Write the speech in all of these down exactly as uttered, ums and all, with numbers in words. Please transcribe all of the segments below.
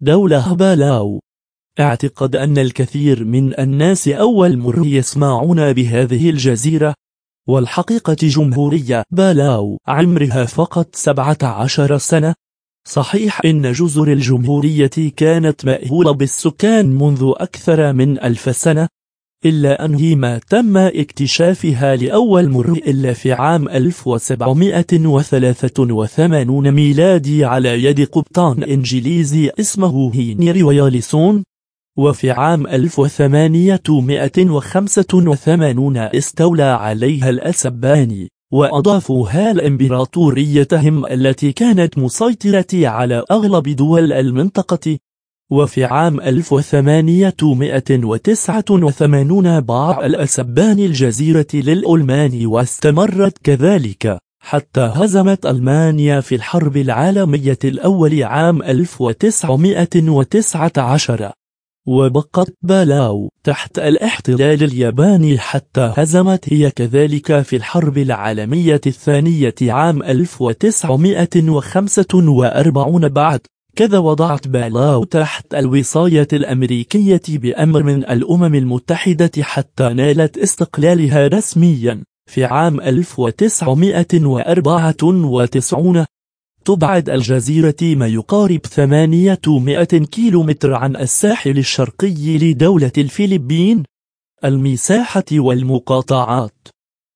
دولة بالاو. اعتقد أن الكثير من الناس أول مرة يسمعون بهذه الجزيرة، والحقيقة جمهورية بالاو عمرها فقط سبعة عشر سنة. صحيح إن جزر الجمهورية كانت مأهولة بالسكان منذ أكثر من ألف سنة، إلا أنه ما تم اكتشافها لأول مرة إلا في عام ألف وسبعمائة وثلاثة وثمانين ميلادي على يد قبطان إنجليزي اسمه هنري وياليسون، وفي عام ألف وثمانمائة وخمسة وثمانين استولى عليها الأسباني وأضافوها لإمبراطوريتهم التي كانت مسيطرة على أغلب دول المنطقة. وفي عام ألف وثمانمائة وتسعة وثمانين باع الأسبان الجزيرة للألمان، واستمرت كذلك حتى هزمت ألمانيا في الحرب العالمية الأول عام ألف وتسعمائة وتسعة عشر، وبقت بالاو تحت الاحتلال الياباني حتى هزمت هي كذلك في الحرب العالمية الثانية عام ألف وتسعمائة وخمسة وأربعين. بعد كذا وضعت بالاو تحت الوصاية الأمريكية بأمر من الأمم المتحدة حتى نالت استقلالها رسميا في عام ألف وتسعمائة وأربعة وتسعين. تبعد الجزيرة ما يقارب ثمانمائة كيلومتر عن الساحل الشرقي لدولة الفلبين. المساحة والمقاطعات.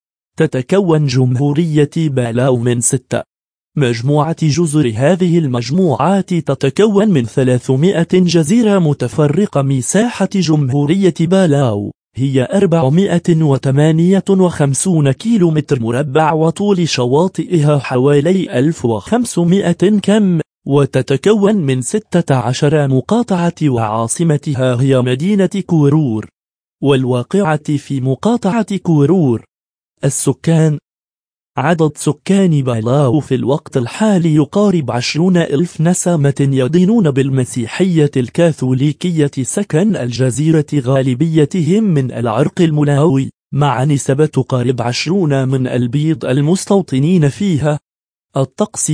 تتكون جمهورية بالاو من ستة مجموعة جزر. هذه المجموعات تتكون من ثلاثمائة جزيرة متفرقة. مساحة جمهورية بالاو هي أربعمائة وثمانية وخمسين كيلومتر مربع، وطول شواطئها حوالي ألف وخمسمائة كم، وتتكون من ستة عشر مقاطعة، وعاصمتها هي مدينة كورور. والواقعة في مقاطعة كورور. السكان. عدد سكان بالاو في الوقت الحالي يقارب عشرون ألف نسمة يدينون بالمسيحية الكاثوليكية. سكن الجزيرة غالبيتهم من العرق الملاوي، مع نسبة تقارب عشرون من البيض المستوطنين فيها. الطقس.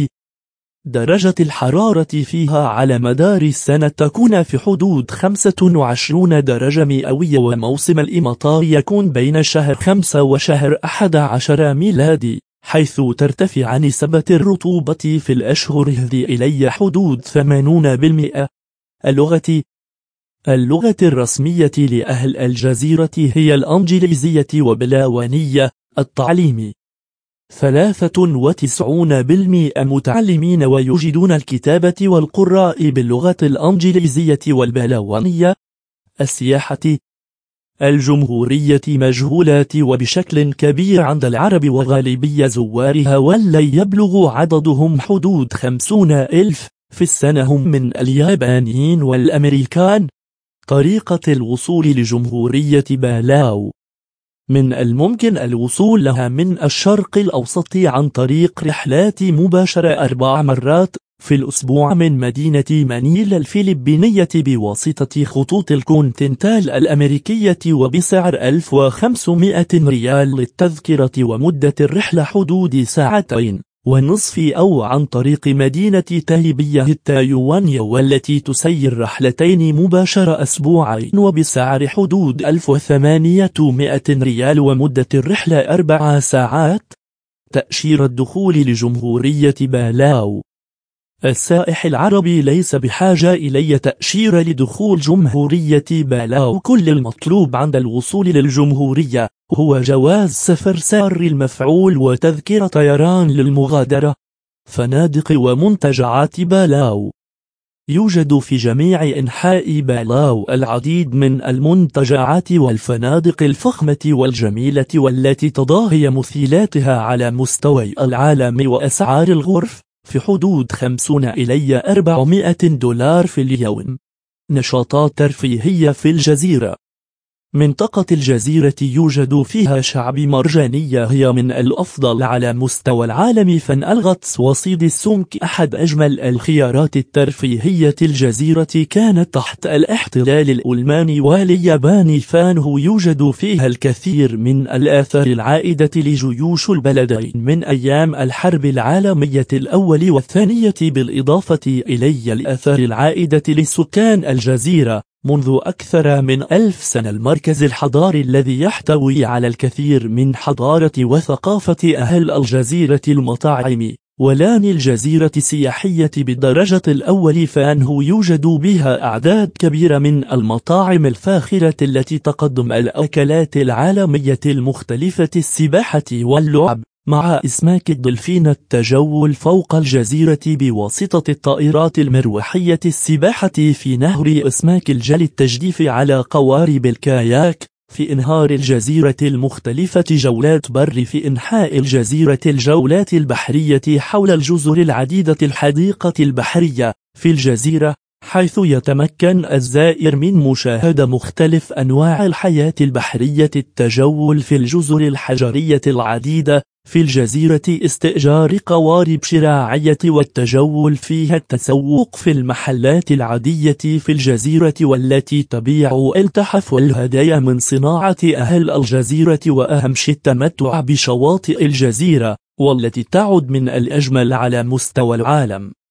درجة الحرارة فيها على مدار السنة تكون في حدود خمسة وعشرين درجة مئوية، وموسم الإمطار يكون بين شهر خمسة وشهر أحد عشر ميلادي، حيث ترتفع نسبة الرطوبة في الأشهر هذه إلى حدود ثمانين بالمئة. اللغة. اللغة الرسمية لأهل الجزيرة هي الإنجليزية وبلاونية. التعليم. ثلاثة وتسعون بالمئة متعلمين ويجيدون الكتابة والقراء باللغة الإنجليزية والبلاونية. السياحة. الجمهورية مجهولات وبشكل كبير عند العرب، وغالبية زوارها واللي يبلغ عددهم حدود خمسون ألف في السنة هم من اليابانيين والأمريكان. طريقة الوصول لجمهورية بالاو. من الممكن الوصول لها من الشرق الأوسط عن طريق رحلات مباشرة أربع مرات في الأسبوع من مدينة مانيلا الفلبينية بواسطة خطوط الكونتينتال الأمريكية، وبسعر ألف وخمسمائة ريال للتذكرة، ومدة الرحلة حدود ساعتين ونصف، أو عن طريق مدينة تايبية التايوانية والتي تسير رحلتين مباشرة أسبوعين وبسعر حدود ألف وثمانمائة ريال، ومدة الرحلة أربع ساعات. تأشيرة الدخول لجمهورية بالاو. السائح العربي ليس بحاجة إلى تأشيرة لدخول جمهورية بالاو. كل المطلوب عند الوصول للجمهورية هو جواز سفر سار المفعول وتذكرة طيران للمغادرة. فنادق ومنتجعات بالاو. يوجد في جميع أنحاء بالاو العديد من المنتجعات والفنادق الفخمة والجميلة والتي تضاهي مثيلاتها على مستوى العالم، وأسعار الغرف في حدود خمسين إلى أربعمائة دولار في اليوم. نشاطات ترفيهية في الجزيرة. منطقة الجزيرة يوجد فيها شعب مرجانية هي من الأفضل على مستوى العالم. فان الغطس وصيد السمك أحد أجمل الخيارات الترفيهية. الجزيرة كانت تحت الاحتلال الألماني والياباني، فانه يوجد فيها الكثير من الآثار العائدة لجيوش البلدين من أيام الحرب العالمية الأول والثانية، بالإضافة إلى الآثار العائدة لسكان الجزيرة منذ أكثر من ألف سنة. المركز الحضاري الذي يحتوي على الكثير من حضارة وثقافة أهل الجزيرة، المطاعم ولان الجزيرة السياحية بالدرجة الأول، فإنه يوجد بها أعداد كبيرة من المطاعم الفاخرة التي تقدم الأكلات العالمية المختلفة، السباحة واللعب مع إسماك الدلفين، التجول فوق الجزيرة بواسطة الطائرات المروحية، السباحة في نهر إسماك الجل، التجديف على قوارب الكاياك في إنهار الجزيرة المختلفة، جولات بر في إنحاء الجزيرة، الجولات البحرية حول الجزر العديدة، الحديقة البحرية في الجزيرة حيث يتمكن الزائر من مشاهدة مختلف أنواع الحياة البحرية، التجول في الجزر الحجرية العديدة في الجزيرة، استئجار قوارب شراعية والتجول فيها، التسوق في المحلات العادية في الجزيرة والتي تبيع التحف والهدايا من صناعة أهل الجزيرة، وأهم شيء التمتع بشواطئ الجزيرة والتي تعد من الأجمل على مستوى العالم.